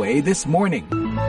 VOA This Morning.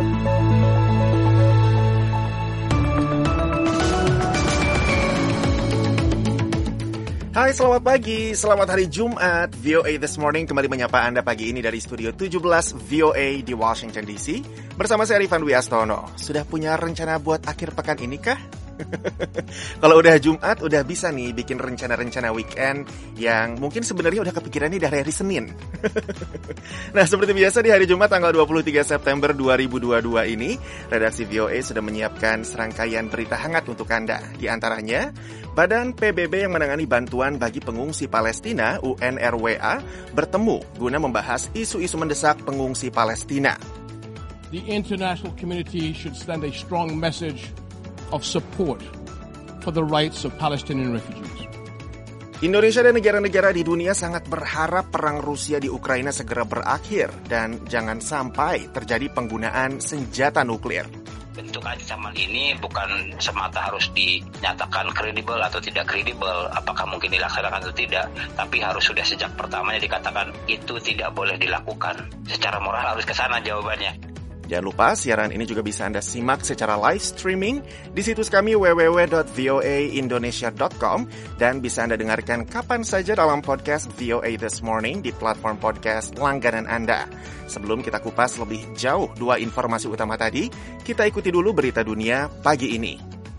Hai, selamat pagi, selamat hari Jumat. VOA This Morning kembali menyapa Anda pagi ini dari Studio 17 VOA di Washington DC. Bersama saya Rifan Wiastono. Sudah punya rencana buat akhir pekan ini kah? Kalau udah Jumat, udah bisa nih bikin rencana-rencana weekend yang mungkin sebenarnya udah kepikiran nih dari hari Senin. Nah, seperti biasa di hari Jumat tanggal 23 September 2022 ini, redaksi VOA sudah menyiapkan serangkaian berita hangat untuk Anda. Di antaranya, Badan PBB yang menangani bantuan bagi pengungsi Palestina, UNRWA, bertemu guna membahas isu-isu mendesak pengungsi Palestina. The international community should send a strong message of support for the rights of Palestinian refugees. Indonesia dan negara-negara di dunia sangat berharap perang Rusia di Ukraina segera berakhir dan jangan sampai terjadi penggunaan senjata nuklir. Bentuk ancaman ini bukan semata harus dinyatakan kredibel atau tidak kredibel, apakah mungkin dilaksanakan atau tidak, tapi harus sudah sejak pertamanya dikatakan itu tidak boleh dilakukan. Secara moral harus ke sana jawabannya. Jangan lupa, siaran ini juga bisa Anda simak secara live streaming di situs kami www.voaindonesia.com dan bisa Anda dengarkan kapan saja dalam podcast VOA This Morning di platform podcast langganan Anda. Sebelum kita kupas lebih jauh dua informasi utama tadi, kita ikuti dulu berita dunia pagi ini.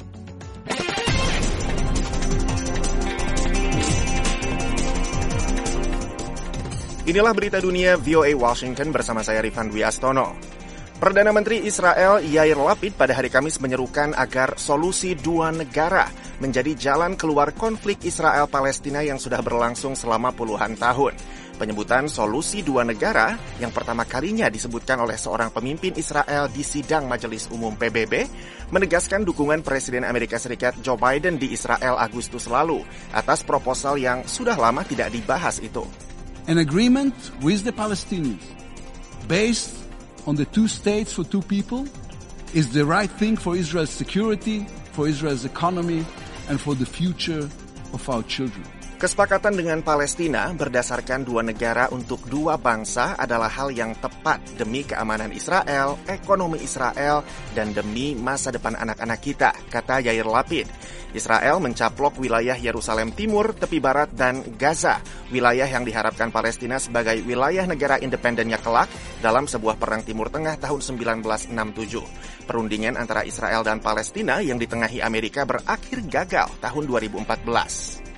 Inilah berita dunia VOA Washington bersama saya Rifan Wiastono. Perdana Menteri Israel Yair Lapid pada hari Kamis menyerukan agar solusi dua negara menjadi jalan keluar konflik Israel-Palestina yang sudah berlangsung selama puluhan tahun. Penyebutan solusi dua negara yang pertama kalinya disebutkan oleh seorang pemimpin Israel di sidang Majelis Umum PBB menegaskan dukungan Presiden Amerika Serikat Joe Biden di Israel Agustus lalu atas proposal yang sudah lama tidak dibahas itu. An agreement with the Palestinians based on the two states for two people is the right thing for Israel's security, for Israel's economy, and for the future of our children. Kesepakatan dengan Palestina berdasarkan dua negara untuk dua bangsa adalah hal yang tepat demi keamanan Israel, ekonomi Israel, dan demi masa depan anak-anak kita, kata Yair Lapid. Israel mencaplok wilayah Yerusalem Timur, tepi barat, dan Gaza, wilayah yang diharapkan Palestina sebagai wilayah negara independennya kelak dalam sebuah perang Timur Tengah tahun 1967. Perundingan antara Israel dan Palestina yang ditengahi Amerika berakhir gagal tahun 2014.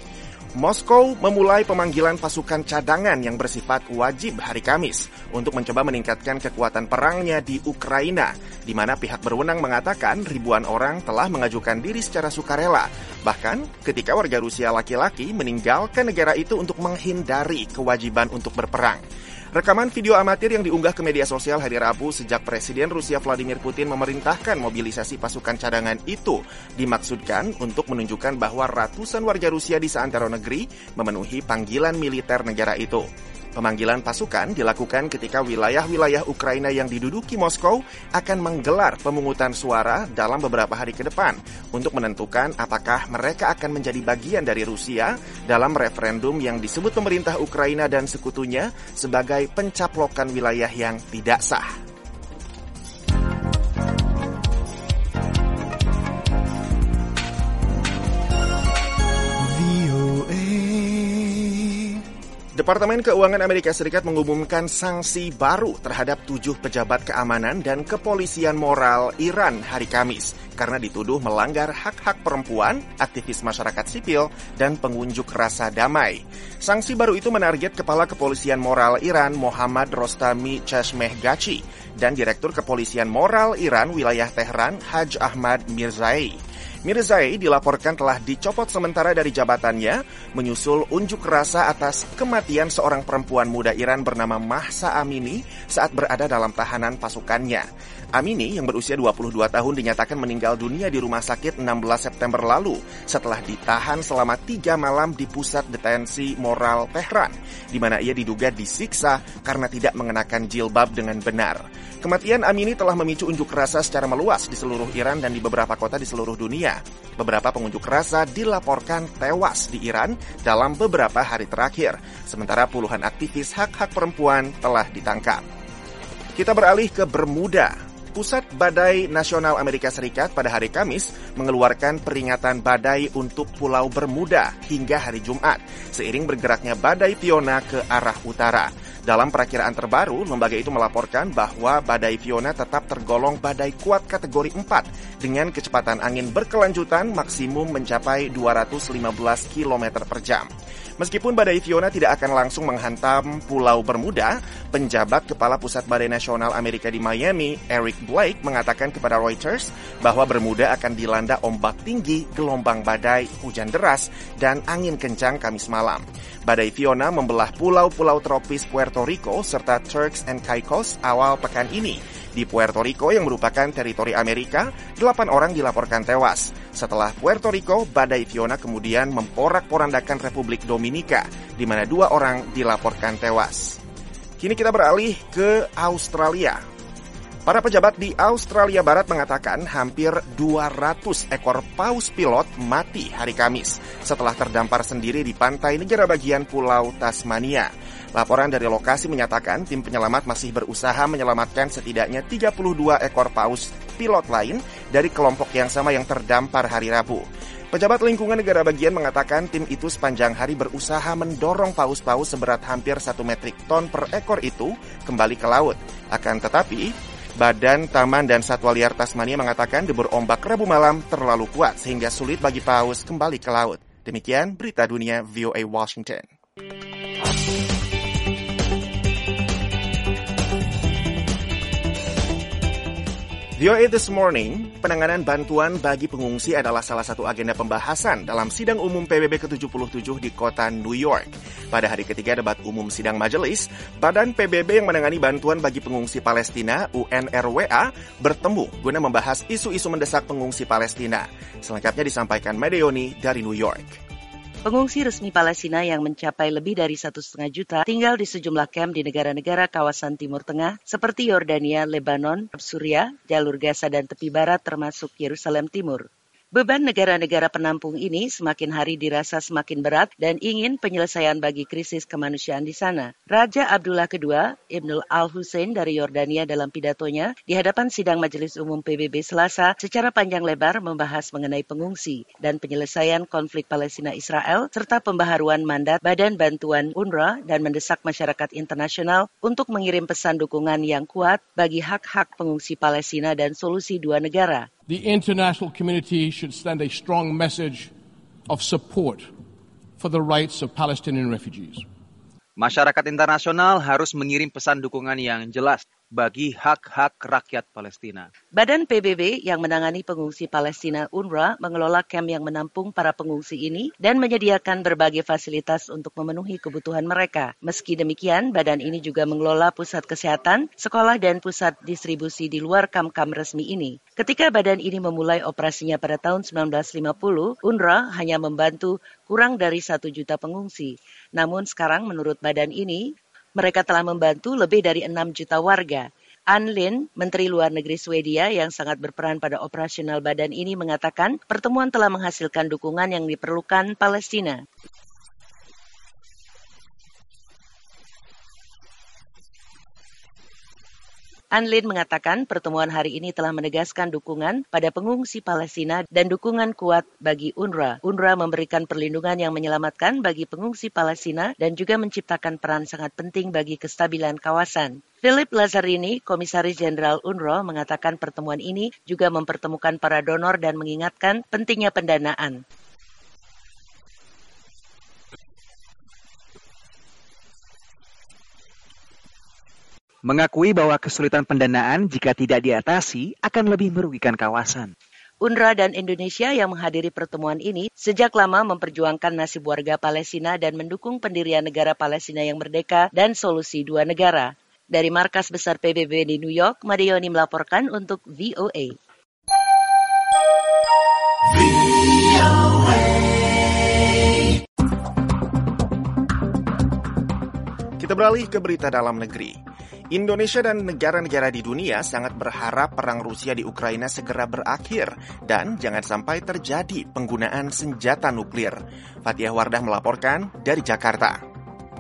Moskow memulai pemanggilan pasukan cadangan yang bersifat wajib hari Kamis untuk mencoba meningkatkan kekuatan perangnya di Ukraina, di mana pihak berwenang mengatakan ribuan orang telah mengajukan diri secara sukarela, bahkan ketika warga Rusia laki-laki meninggalkan negara itu untuk menghindari kewajiban untuk berperang. Rekaman video amatir yang diunggah ke media sosial hari Rabu sejak Presiden Rusia Vladimir Putin memerintahkan mobilisasi pasukan cadangan itu dimaksudkan untuk menunjukkan bahwa ratusan warga Rusia di seantero negeri memenuhi panggilan militer negara itu. Pemanggilan pasukan dilakukan ketika wilayah-wilayah Ukraina yang diduduki Moskow akan menggelar pemungutan suara dalam beberapa hari ke depan untuk menentukan apakah mereka akan menjadi bagian dari Rusia dalam referendum yang disebut pemerintah Ukraina dan sekutunya sebagai pencaplokan wilayah yang tidak sah. Departemen Keuangan Amerika Serikat mengumumkan sanksi baru terhadap 7 pejabat keamanan dan kepolisian moral Iran hari Kamis karena dituduh melanggar hak-hak perempuan, aktivis masyarakat sipil, dan pengunjuk rasa damai. Sanksi baru itu menarget Kepala Kepolisian Moral Iran Mohammad Rostami Chashmehgachi dan Direktur Kepolisian Moral Iran wilayah Tehran Haj Ahmad Mirzai. Mirzai dilaporkan telah dicopot sementara dari jabatannya menyusul unjuk rasa atas kematian seorang perempuan muda Iran bernama Mahsa Amini saat berada dalam tahanan pasukannya. Amini yang berusia 22 tahun dinyatakan meninggal dunia di rumah sakit 16 September lalu setelah ditahan selama 3 malam di pusat detensi moral Tehran, di mana ia diduga disiksa karena tidak mengenakan jilbab dengan benar. Kematian Amini telah memicu unjuk rasa secara meluas di seluruh Iran dan di beberapa kota di seluruh dunia. Beberapa pengunjuk rasa dilaporkan tewas di Iran dalam beberapa hari terakhir, sementara puluhan aktivis hak-hak perempuan telah ditangkap. Kita beralih ke Bermuda. Pusat Badai Nasional Amerika Serikat pada hari Kamis mengeluarkan peringatan badai untuk Pulau Bermuda hingga hari Jumat, seiring bergeraknya badai Fiona ke arah utara. Dalam perakiraan terbaru, lembaga itu melaporkan bahwa badai Fiona tetap tergolong badai kuat kategori 4 dengan kecepatan angin berkelanjutan maksimum mencapai 215 km per jam. Meskipun badai Fiona tidak akan langsung menghantam Pulau Bermuda, penjabat Kepala Pusat Badai Nasional Amerika di Miami, Eric Blake, mengatakan kepada Reuters bahwa Bermuda akan dilanda ombak tinggi, gelombang badai, hujan deras, dan angin kencang Kamis malam. Badai Fiona membelah pulau-pulau tropis Puerto Rico serta Turks and Caicos awal pekan ini. Di Puerto Rico yang merupakan teritori Amerika, 8 orang dilaporkan tewas. Setelah Puerto Rico, badai Fiona kemudian memporak-porandakan Republik Dominika, di mana 2 orang dilaporkan tewas. Kini kita beralih ke Australia. Para pejabat di Australia Barat mengatakan hampir 200 ekor paus pilot mati hari Kamis setelah terdampar sendiri di pantai negara bagian Pulau Tasmania. Laporan dari lokasi menyatakan tim penyelamat masih berusaha menyelamatkan setidaknya 32 ekor paus pilot lain dari kelompok yang sama yang terdampar hari Rabu. Pejabat lingkungan negara bagian mengatakan tim itu sepanjang hari berusaha mendorong paus-paus seberat hampir 1 metrik ton per ekor itu kembali ke laut. Akan tetapi, Badan Taman dan Satwa Liar Tasmania mengatakan debur ombak Rabu malam terlalu kuat sehingga sulit bagi paus kembali ke laut. Demikian berita dunia VOA Washington. VOA This Morning, penanganan bantuan bagi pengungsi adalah salah satu agenda pembahasan dalam sidang umum PBB ke-77 di kota New York. Pada hari ketiga debat umum sidang majelis, Badan PBB yang menangani bantuan bagi pengungsi Palestina, UNRWA, bertemu guna membahas isu-isu mendesak pengungsi Palestina. Selengkapnya disampaikan Medeoni dari New York. Pengungsi resmi Palestina yang mencapai lebih dari 1,5 juta tinggal di sejumlah kamp di negara-negara kawasan Timur Tengah seperti Yordania, Lebanon, Suriah, jalur Gaza dan tepi barat termasuk Yerusalem Timur. Beban negara-negara penampung ini semakin hari dirasa semakin berat dan ingin penyelesaian bagi krisis kemanusiaan di sana. Raja Abdullah II, Ibnul Al-Hussein dari Yordania dalam pidatonya di hadapan sidang Majelis Umum PBB Selasa secara panjang lebar membahas mengenai pengungsi dan penyelesaian konflik Palestina-Israel serta pembaharuan mandat Badan Bantuan UNRWA dan mendesak masyarakat internasional untuk mengirim pesan dukungan yang kuat bagi hak-hak pengungsi Palestina dan solusi dua negara. The international community should send a strong message of support for the rights of Palestinian refugees. Masyarakat internasional harus mengirim pesan dukungan yang jelas bagi hak-hak rakyat Palestina. Badan PBB yang menangani pengungsi Palestina UNRWA mengelola kamp yang menampung para pengungsi ini dan menyediakan berbagai fasilitas untuk memenuhi kebutuhan mereka. Meski demikian, badan ini juga mengelola pusat kesehatan, sekolah dan pusat distribusi di luar kamp-kamp resmi ini. Ketika badan ini memulai operasinya pada tahun 1950, UNRWA hanya membantu kurang dari 1 juta pengungsi. Namun sekarang menurut badan ini, mereka telah membantu lebih dari 6 juta warga. Ann Lin, Menteri Luar Negeri Swedia yang sangat berperan pada operasional badan ini mengatakan pertemuan telah menghasilkan dukungan yang diperlukan Palestina. Ann Lin mengatakan pertemuan hari ini telah menegaskan dukungan pada pengungsi Palestina dan dukungan kuat bagi UNRWA. UNRWA memberikan perlindungan yang menyelamatkan bagi pengungsi Palestina dan juga menciptakan peran sangat penting bagi kestabilan kawasan. Philip Lazzarini, Komisaris Jenderal UNRWA, mengatakan pertemuan ini juga mempertemukan para donor dan mengingatkan pentingnya pendanaan. Mengakui bahwa kesulitan pendanaan jika tidak diatasi akan lebih merugikan kawasan. UNRWA dan Indonesia yang menghadiri pertemuan ini sejak lama memperjuangkan nasib warga Palestina dan mendukung pendirian negara Palestina yang merdeka dan solusi dua negara. Dari markas besar PBB di New York, Madeoni melaporkan untuk VOA. Kita beralih ke berita dalam negeri. Indonesia dan negara-negara di dunia sangat berharap perang Rusia di Ukraina segera berakhir dan jangan sampai terjadi penggunaan senjata nuklir. Fatihah Wardah melaporkan dari Jakarta.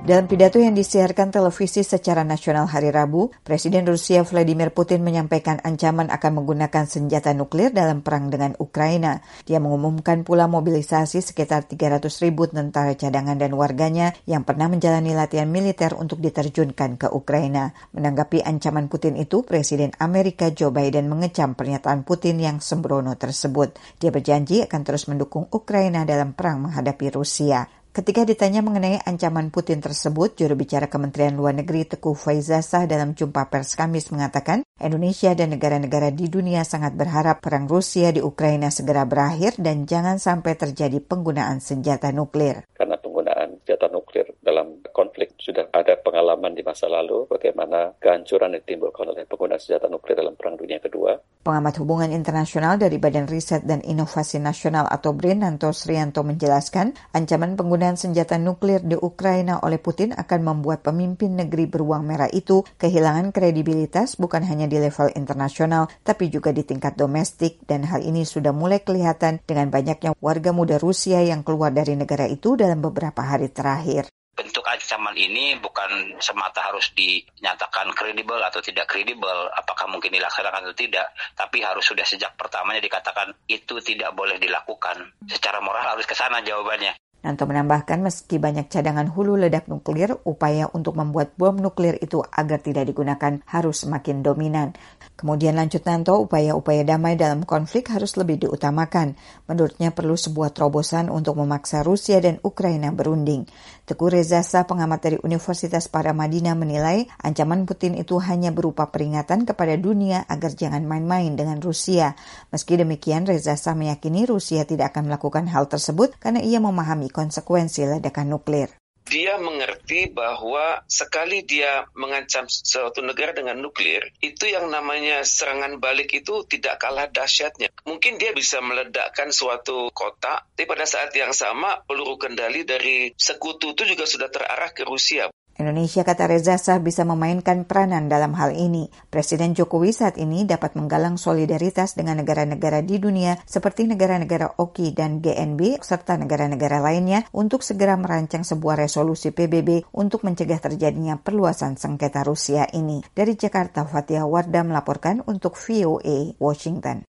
Dalam pidato yang disiarkan televisi secara nasional hari Rabu, Presiden Rusia Vladimir Putin menyampaikan ancaman akan menggunakan senjata nuklir dalam perang dengan Ukraina. Dia mengumumkan pula mobilisasi sekitar 300.000 tentara cadangan dan warganya yang pernah menjalani latihan militer untuk diterjunkan ke Ukraina. Menanggapi ancaman Putin itu, Presiden Amerika Joe Biden mengecam pernyataan Putin yang sembrono tersebut. Dia berjanji akan terus mendukung Ukraina dalam perang menghadapi Rusia. Ketika ditanya mengenai ancaman Putin tersebut, juru bicara Kementerian Luar Negeri Teguh Faizasah dalam jumpa pers Kamis mengatakan, Indonesia dan negara-negara di dunia sangat berharap perang Rusia di Ukraina segera berakhir dan jangan sampai terjadi penggunaan senjata nuklir. Karena penggunaan senjata nuklir dalam konflik sudah ada pengalaman di masa lalu bagaimana kehancuran yang ditimbulkan oleh penggunaan senjata nuklir dalam Perang Dunia Kedua. Pengamat hubungan internasional dari Badan Riset dan Inovasi Nasional atau BRIN, Nanto Srianto menjelaskan, ancaman penggunaan senjata nuklir di Ukraina oleh Putin akan membuat pemimpin negeri beruang merah itu kehilangan kredibilitas bukan hanya di level internasional, tapi juga di tingkat domestik, dan hal ini sudah mulai kelihatan dengan banyaknya warga muda Rusia yang keluar dari negara itu dalam beberapa hari terakhir. Bentuk ancaman ini bukan semata harus dinyatakan kredibel atau tidak kredibel, apakah mungkin dilaksanakan atau tidak, tapi harus sudah sejak pertamanya dikatakan itu tidak boleh dilakukan. Secara moral harus ke sana jawabannya. Nanto menambahkan meski banyak cadangan hulu ledak nuklir, upaya untuk membuat bom nuklir itu agar tidak digunakan harus semakin dominan. Kemudian lanjut Nanto, upaya-upaya damai dalam konflik harus lebih diutamakan. Menurutnya perlu sebuah terobosan untuk memaksa Rusia dan Ukraina berunding. Teguh Rezasa, pengamat dari Universitas Paramadina menilai ancaman Putin itu hanya berupa peringatan kepada dunia agar jangan main-main dengan Rusia. Meski demikian, Rezasa meyakini Rusia tidak akan melakukan hal tersebut karena ia memahami konsekuensi ledakan nuklir. Dia mengerti bahwa sekali dia mengancam suatu negara dengan nuklir, itu yang namanya serangan balik itu tidak kalah dahsyatnya. Mungkin dia bisa meledakkan suatu kota, tapi pada saat yang sama peluru kendali dari sekutu itu juga sudah terarah ke Rusia. Indonesia, kata Rezasa, bisa memainkan peranan dalam hal ini. Presiden Jokowi saat ini dapat menggalang solidaritas dengan negara-negara di dunia seperti negara-negara OKI dan GNB serta negara-negara lainnya untuk segera merancang sebuah resolusi PBB untuk mencegah terjadinya perluasan sengketa Rusia ini. Dari Jakarta, Fathia Wardah melaporkan untuk VOA Washington.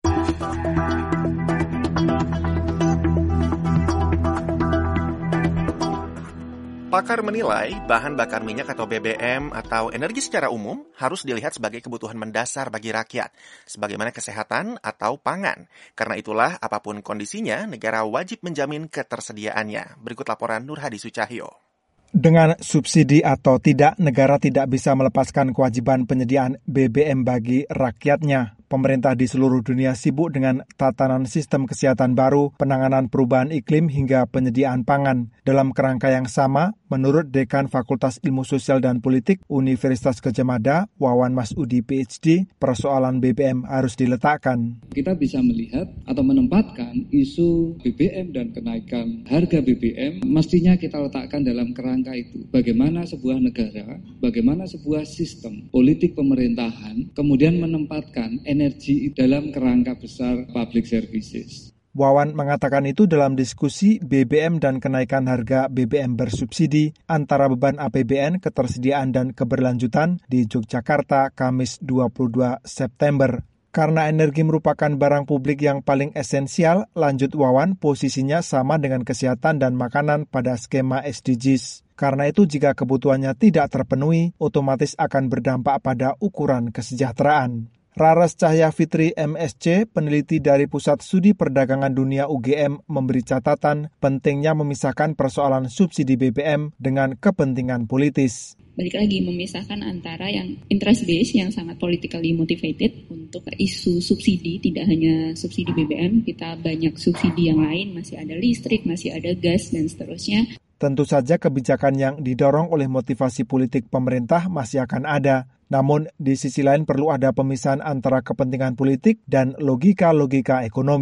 Pakar menilai bahan bakar minyak atau BBM atau energi secara umum harus dilihat sebagai kebutuhan mendasar bagi rakyat, sebagaimana kesehatan atau pangan. Karena itulah, apapun kondisinya, negara wajib menjamin ketersediaannya. Berikut laporan Nur Hadi Sucahyo. Dengan subsidi atau tidak, negara tidak bisa melepaskan kewajiban penyediaan BBM bagi rakyatnya. Pemerintah di seluruh dunia sibuk dengan tatanan sistem kesehatan baru, penanganan perubahan iklim hingga penyediaan pangan. Dalam kerangka yang sama, menurut Dekan Fakultas Ilmu Sosial dan Politik Universitas Gadjah Mada, Wawan Masudi PhD, persoalan BBM harus diletakkan. Kita bisa melihat atau menempatkan isu BBM dan kenaikan harga BBM mestinya kita letakkan dalam kerangka itu. Bagaimana sebuah negara, bagaimana sebuah sistem politik pemerintahan kemudian menempatkan energi dalam kerangka besar public services. Wawan mengatakan itu dalam diskusi BBM dan kenaikan harga BBM bersubsidi antara beban APBN, ketersediaan dan keberlanjutan di Yogyakarta, Kamis 22 September. Karena energi merupakan barang publik yang paling esensial, lanjut Wawan, posisinya sama dengan kesehatan dan makanan pada skema SDGs. Karena itu jika kebutuhannya tidak terpenuhi, otomatis akan berdampak pada ukuran kesejahteraan. Raras Cahya Fitri MSc, peneliti dari Pusat Studi Perdagangan Dunia UGM, memberi catatan pentingnya memisahkan persoalan subsidi BBM dengan kepentingan politis. Balik lagi memisahkan antara yang interest based yang sangat politically motivated untuk isu subsidi, tidak hanya subsidi BBM, kita banyak subsidi yang lain, masih ada listrik, masih ada gas dan seterusnya. Tentu saja kebijakan yang didorong oleh motivasi politik pemerintah masih akan ada. Namun, di sisi lain perlu ada pemisahan antara kepentingan politik dan logika-logika ekonomi.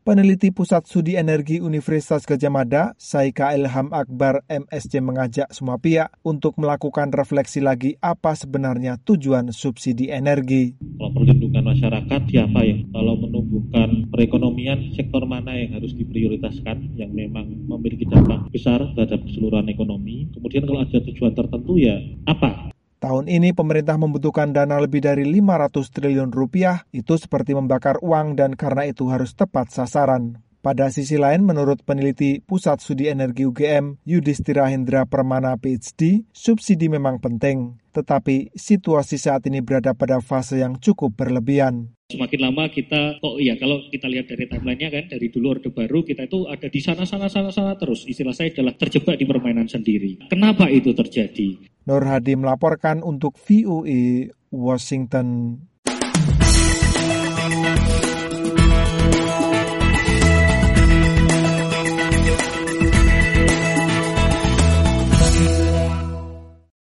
Peneliti Pusat Studi Energi Universitas Gadjah Mada, Saika Ilham Akbar MSc mengajak semua pihak untuk melakukan refleksi lagi apa sebenarnya tujuan subsidi energi. Kalau perlindungan masyarakat siapa ya? Kalau menumbuhkan perekonomian, sektor mana yang harus diprioritaskan yang memang memiliki dampak besar terhadap keseluruhan ekonomi. Kemudian kalau ada tujuan tertentu ya apa? Tahun ini pemerintah membutuhkan dana lebih dari 500 triliun rupiah, itu seperti membakar uang dan karena itu harus tepat sasaran. Pada sisi lain, menurut peneliti Pusat Studi Energi UGM, Yudhistira Hendra Permana PhD, subsidi memang penting. Tetapi situasi saat ini berada pada fase yang cukup berlebihan. Semakin lama kita, kalau kita lihat dari timeline-nya kan, dari dulu Orde Baru kita itu ada di sana terus. Istilah saya adalah terjebak di permainan sendiri. Kenapa itu terjadi? Nur Hadi melaporkan untuk VOA Washington.